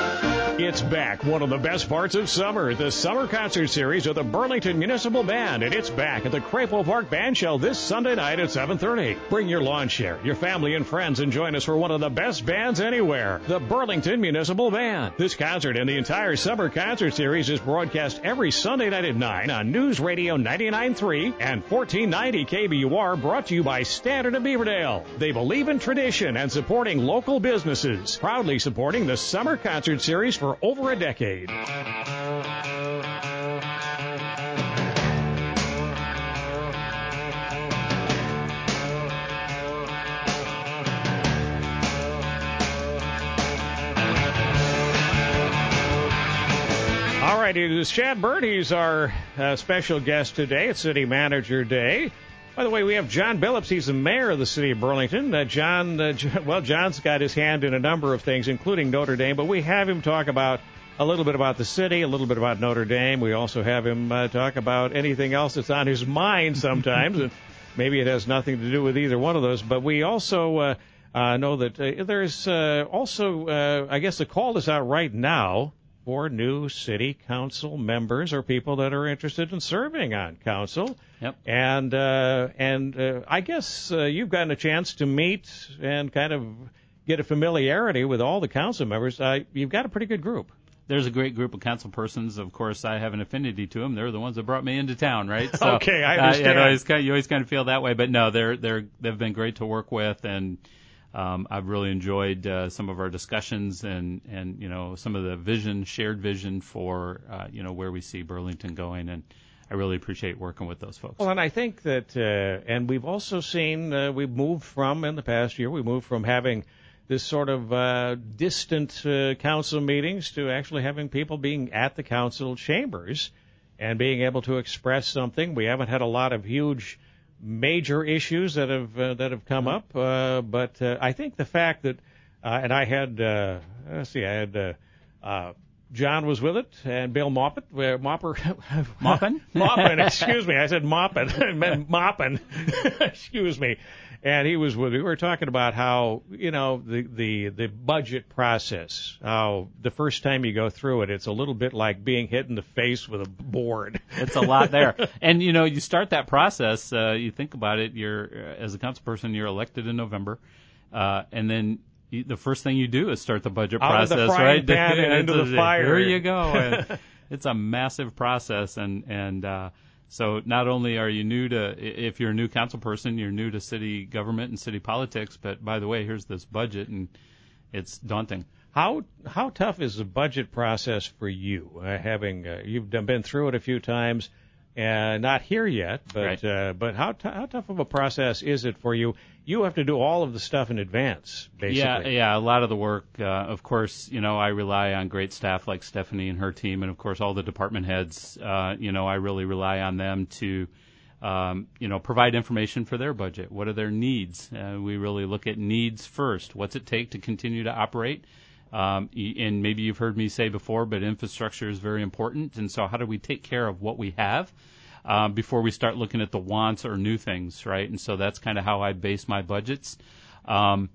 It's back. One of the best parts of summer, the Summer Concert Series of the Burlington Municipal Band. And it's back at the Crayful Park Band Shell this Sunday night at seven thirty. Bring your lawn chair, your family and friends, and join us for one of the best bands anywhere, the Burlington Municipal Band. This concert and the entire Summer Concert Series is broadcast every Sunday night at nine on News Radio ninety-nine point three and fourteen ninety K B U R, brought to you by Standard of Beaverdale. They believe in tradition and supporting local businesses, proudly supporting the Summer Concert Series for over a decade. All right, it is Chad Bird. He's our uh, special guest today. It's City Manager Day. By the way, we have John Billups. He's the mayor of the city of Burlington. Uh, John, uh, J- well, John's got his hand in a number of things, including Notre Dame, but we have him talk about a little bit about the city, a little bit about Notre Dame. We also have him uh, talk about anything else that's on his mind sometimes, and maybe it has nothing to do with either one of those. But we also uh, uh, know that uh, there's uh, also, uh, I guess the call is out right now for new city council members or people that are interested in serving on council. Yep. And uh, and uh, I guess uh, you've gotten a chance to meet and kind of get a familiarity with all the council members. Uh, you've got a pretty good group. there's a great group of council persons. Of course, I have an affinity to them. They're the ones that brought me into town, right? So, okay, I uh, understand. you, always kind of, you always kind of feel that way, but no, they're they're they've been great to work with, and um, I've really enjoyed uh, some of our discussions and and you know some of the vision, shared vision for uh, you know where we see Burlington going, and I really appreciate working with those folks. Well, and I think that, uh, and we've also seen, uh, we've moved from, in the past year, we moved from having this sort of uh, distant uh, council meetings to actually having people being at the council chambers and being able to express something. We haven't had a lot of huge major issues that have uh, that have come up, uh, but uh, I think the fact that, uh, and I had, uh, let's see, I had uh, uh, John was with it, and Bill Moppet, uh, Mopper, Moppin? Moppin, excuse me, I said Moppin, I meant Moppin, excuse me, and he was with me. We were talking about how, you know, the, the, the budget process, how the first time you go through it, it's a little bit like being hit in the face with a board. It's a lot there. And, you know, you start that process, uh, you think about it, you're, uh, as a council person, you're elected in November, uh, and then the first thing you do is start the budget Out process, of the frying right? pan and into the fire. Here you go. And it's a massive process, and and uh, so not only are you new to, if you're a new council person, you're new to city government and city politics, but by the way, here's this budget, and it's daunting. How how tough is the budget process for you? Uh, having uh, you've done, been through it a few times, uh, not here yet, but Right. uh, but how t- how tough of a process is it for you? You have to do all of the stuff in advance, basically. Yeah, yeah, a lot of the work. Uh, of course, you know, I rely on great staff like Stephanie and her team, and of course all the department heads. Uh, you know, I really rely on them to, um, you know, provide information for their budget. What are their needs? Uh, we really look at needs first. What's it take to continue to operate? Um, y- and maybe you've heard me say before, but infrastructure is very important. And so how do we take care of what we have uh, before we start looking at the wants or new things, right? And so that's kind of how I base my budgets. Um,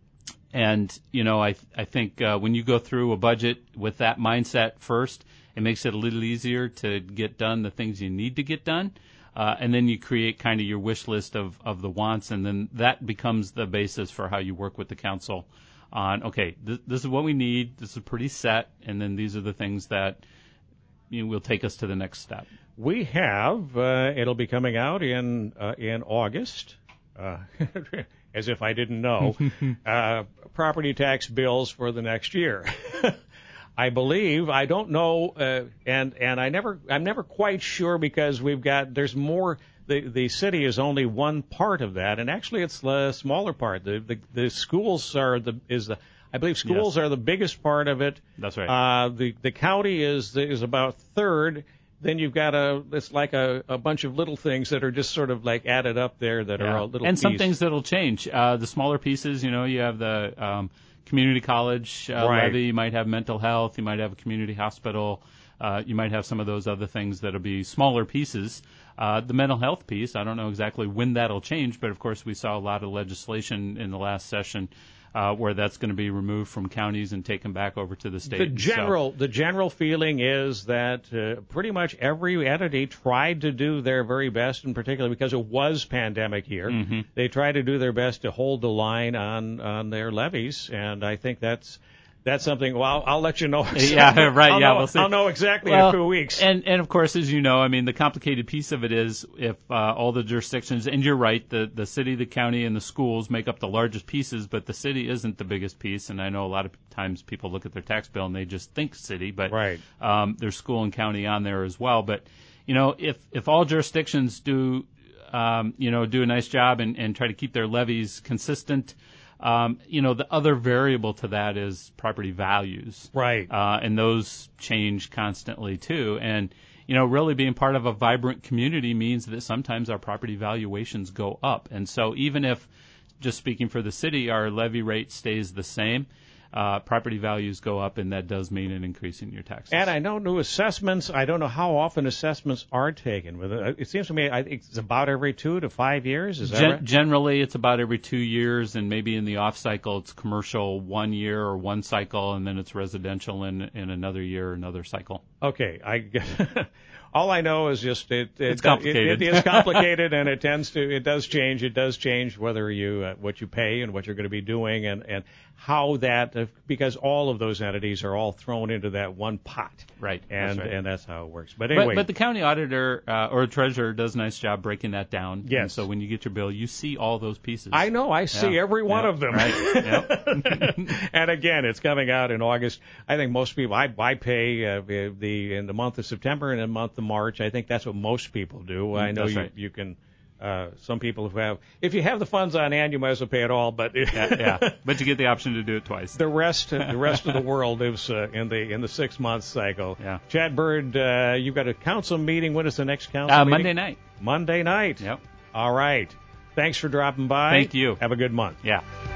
and, you know, I, th- I think uh, when you go through a budget with that mindset first, it makes it a little easier to get done the things you need to get done. Uh, and then you create kind of your wish list of, of the wants, and then that becomes the basis for how you work with the council on, okay, th- this is what we need, this is pretty set, and then these are the things that you know, will take us to the next step. We have, uh, it'll be coming out in uh, in August, uh, as if I didn't know, uh, property tax bills for the next year. I believe, I don't know, uh, and and I never, I'm never quite sure because we've got, there's more. The the city is only one part of that, and actually it's the smaller part. The the, the schools are the is the I believe schools Yes. are the biggest part of it. That's right. Uh, the the county is is about third. Then you've got a it's like a, a bunch of little things that are just sort of like added up there that Yeah. are a little and some piece. things that'll change. Uh, the smaller pieces, you know, you have the um, community college uh, Right. levy, you might have mental health, you might have a community hospital, uh, you might have some of those other things that'll be smaller pieces. Uh, the mental health piece, I don't know exactly when that'll change, but of course we saw a lot of legislation in the last session uh, where that's going to be removed from counties and taken back over to the state. The And general the general feeling is that uh, pretty much every entity tried to do their very best, in particular because it was pandemic year. Mhm. They tried to do their best to hold the line on on their levies, and I think that's that's something. Well, I'll, I'll let you know. Yeah, right. I'll yeah, know, we'll see. I'll know exactly well, in a few weeks. And and of course, as you know, I mean, the complicated piece of it is if uh, all the jurisdictions, and you're right, the the city, the county, and the schools make up the largest pieces, but the city isn't the biggest piece. And I know a lot of times people look at their tax bill and they just think city, but right. um, there's school and county on there as well. But you know, if if all jurisdictions do, um, you know, do a nice job and, and try to keep their levies consistent. Um, you know, the other variable to that is property values. Right. Uh, and those change constantly too. And, you know, really being part of a vibrant community means that sometimes our property valuations go up. And so even if, just speaking for the city, our levy rate stays the same, uh, property values go up, and that does mean an increase in your taxes. And I know new assessments. I don't know how often assessments are taken. With it, it seems to me I think it's about every two to five years. Is that Gen- right? Generally, it's about every two years, and maybe in the off cycle, it's commercial one year or one cycle, and then it's residential in in another year, another cycle. Okay, I All I know is just it, it It's complicated. It, it is complicated, and it tends to it does change. It does change whether you uh, what you pay and what you're going to be doing, and and how that uh, because all of those entities are all thrown into that one pot. Right. And that's right. and that's how it works. But anyway, But, but the county auditor uh, or treasurer does a nice job breaking that down. Yes. And so when you get your bill, you see all those pieces. I know. I see Yeah. every one Yeah. of them. Right. Yep. And again, it's coming out in August. I think most people, I, I pay uh, the in the month of September and the month of March. I think that's what most people do. I know That's you, right. you can. Uh, some people who have, if you have the funds on hand, you might as well pay it all. But yeah, yeah. But you get the option to do it twice. the rest, the rest of the world lives uh, in the in the six month cycle. Yeah. Chad Bird, uh, you've got a council meeting. When is the next council Uh, meeting? Monday night. Monday night. Yep. All right. Thanks for dropping by. Thank you. Have a good month. Yeah.